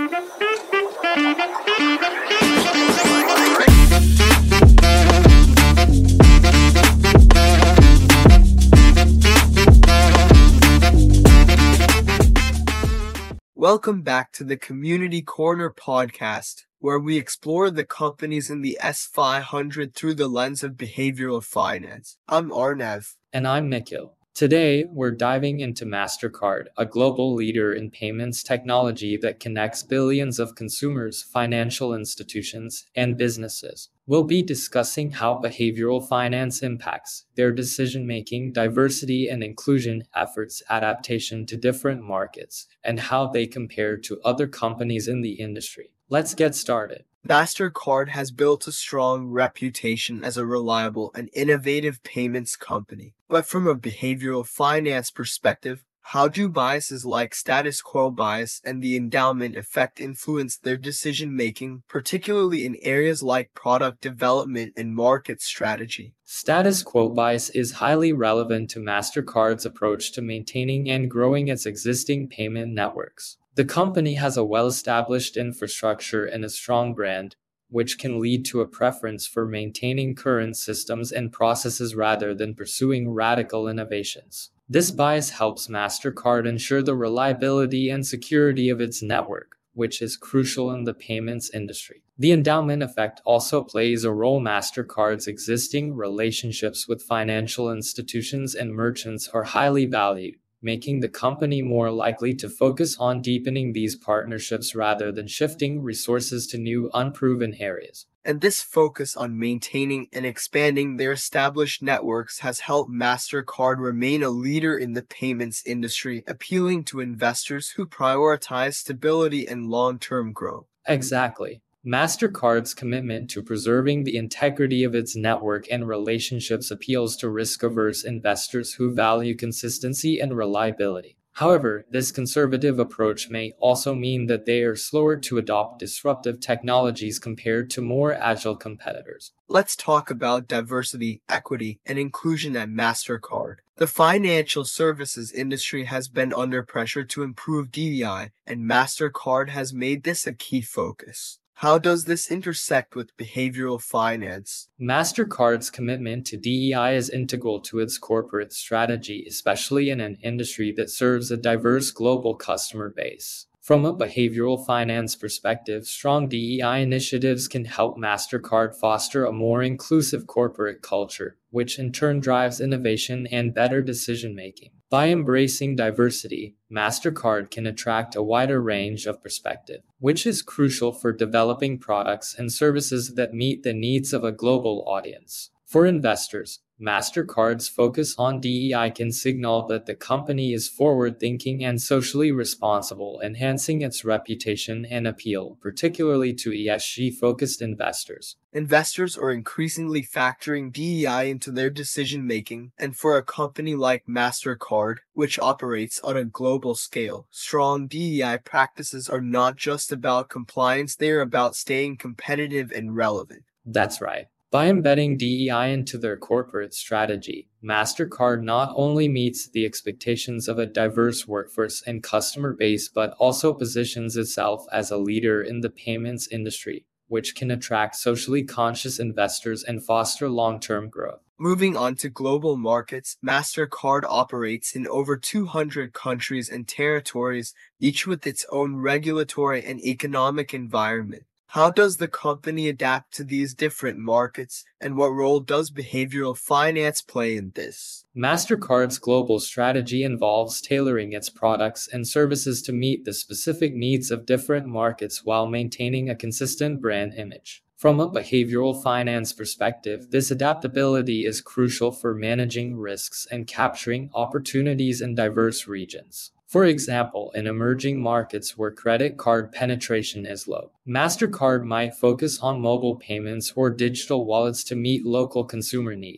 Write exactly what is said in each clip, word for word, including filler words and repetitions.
Welcome back to the Community Corner podcast, where we explore the companies in the S five hundred through the lens of behavioral finance. I'm Arnav. And I'm Nikhil. Today, we're diving into MasterCard, a global leader in payments technology that connects billions of consumers, financial institutions, and businesses. We'll be discussing how behavioral finance impacts their decision-making, diversity and inclusion efforts, adaptation to different markets, and how they compare to other companies in the industry. Let's get started. MasterCard has built a strong reputation as a reliable and innovative payments company. But from a behavioral finance perspective, how do biases like status quo bias and the endowment effect influence their decision-making, particularly in areas like product development and market strategy? Status quo bias is highly relevant to MasterCard's approach to maintaining and growing its existing payment networks. The company has a well-established infrastructure and a strong brand, which can lead to a preference for maintaining current systems and processes rather than pursuing radical innovations. This bias helps MasterCard ensure the reliability and security of its network, which is crucial in the payments industry. The endowment effect also plays a role. MasterCard's existing relationships with financial institutions and merchants are highly valued, making the company more likely to focus on deepening these partnerships rather than shifting resources to new, unproven areas. And this focus on maintaining and expanding their established networks has helped MasterCard remain a leader in the payments industry, appealing to investors who prioritize stability and long-term growth. Exactly. MasterCard's commitment to preserving the integrity of its network and relationships appeals to risk-averse investors who value consistency and reliability. However, this conservative approach may also mean that they are slower to adopt disruptive technologies compared to more agile competitors. Let's talk about diversity, equity, and inclusion at MasterCard. The financial services industry has been under pressure to improve D E I, and MasterCard has made this a key focus. How does this intersect with behavioral finance? MasterCard's commitment to D E I is integral to its corporate strategy, especially in an industry that serves a diverse global customer base. From a behavioral finance perspective, strong D E I initiatives can help MasterCard foster a more inclusive corporate culture, which in turn drives innovation and better decision-making. By embracing diversity, MasterCard can attract a wider range of perspective, which is crucial for developing products and services that meet the needs of a global audience. For investors, MasterCard's focus on D E I can signal that the company is forward-thinking and socially responsible, enhancing its reputation and appeal, particularly to E S G-focused investors. Investors are increasingly factoring D E I into their decision-making, and for a company like MasterCard, which operates on a global scale, strong D E I practices are not just about compliance, they are about staying competitive and relevant. That's right. By embedding D E I into their corporate strategy, MasterCard not only meets the expectations of a diverse workforce and customer base but also positions itself as a leader in the payments industry, which can attract socially conscious investors and foster long-term growth. Moving on to global markets, MasterCard operates in over two hundred countries and territories, each with its own regulatory and economic environment. How does the company adapt to these different markets, and what role does behavioral finance play in this? MasterCard's global strategy involves tailoring its products and services to meet the specific needs of different markets while maintaining a consistent brand image. From a behavioral finance perspective, this adaptability is crucial for managing risks and capturing opportunities in diverse regions. For example, in emerging markets where credit card penetration is low, MasterCard might focus on mobile payments or digital wallets to meet local consumer needs.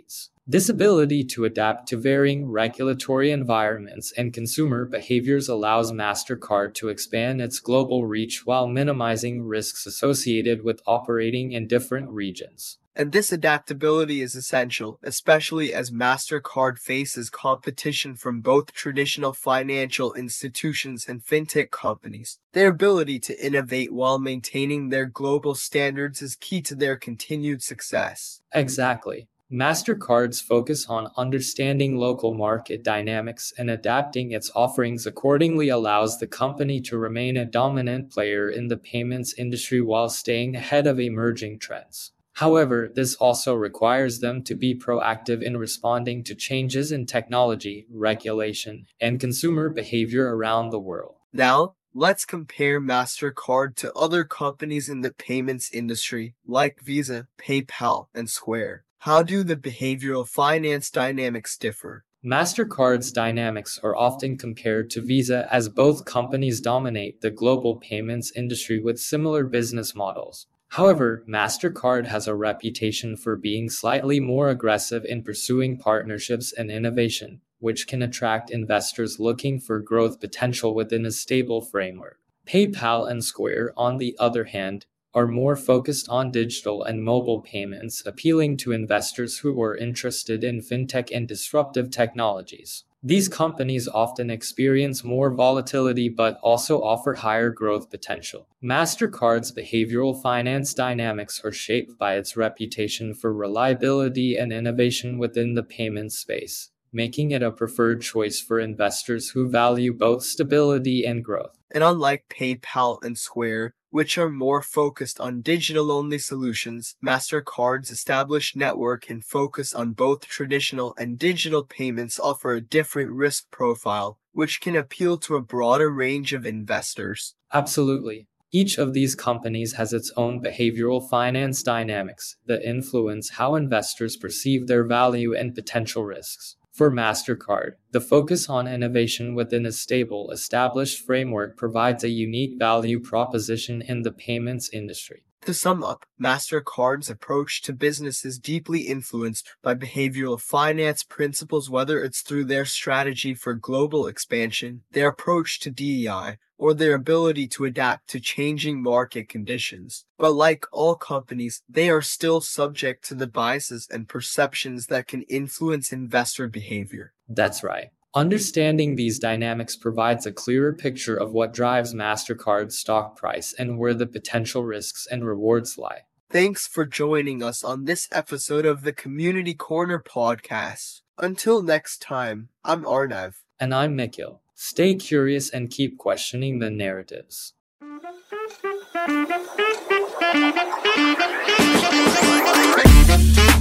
This ability to adapt to varying regulatory environments and consumer behaviors allows MasterCard to expand its global reach while minimizing risks associated with operating in different regions. And this adaptability is essential, especially as MasterCard faces competition from both traditional financial institutions and fintech companies. Their ability to innovate while maintaining their global standards is key to their continued success. Exactly. MasterCard's focus on understanding local market dynamics and adapting its offerings accordingly allows the company to remain a dominant player in the payments industry while staying ahead of emerging trends. However, this also requires them to be proactive in responding to changes in technology, regulation, and consumer behavior around the world. Now, let's compare MasterCard to other companies in the payments industry like Visa, PayPal, and Square. How do the behavioral finance dynamics differ? MasterCard's dynamics are often compared to Visa as both companies dominate the global payments industry with similar business models. However, MasterCard has a reputation for being slightly more aggressive in pursuing partnerships and innovation, which can attract investors looking for growth potential within a stable framework. PayPal and Square, on the other hand, are more focused on digital and mobile payments, appealing to investors who are interested in fintech and disruptive technologies. These companies often experience more volatility but also offer higher growth potential. MasterCard's behavioral finance dynamics are shaped by its reputation for reliability and innovation within the payments space, making it a preferred choice for investors who value both stability and growth. And unlike PayPal and Square, which are more focused on digital-only solutions, MasterCard's established network and focus on both traditional and digital payments offer a different risk profile, which can appeal to a broader range of investors. Absolutely. Each of these companies has its own behavioral finance dynamics that influence how investors perceive their value and potential risks. For MasterCard, the focus on innovation within a stable, established framework provides a unique value proposition in the payments industry. To sum up, MasterCard's approach to business is deeply influenced by behavioral finance principles, whether it's through their strategy for global expansion, their approach to D E I, or their ability to adapt to changing market conditions. But like all companies, they are still subject to the biases and perceptions that can influence investor behavior. That's right. Understanding these dynamics provides a clearer picture of what drives MasterCard's stock price and where the potential risks and rewards lie. Thanks for joining us on this episode of the Community Corner podcast. Until next time, I'm Arnav. And I'm Nikhil. Stay curious and keep questioning the narratives. Thank you.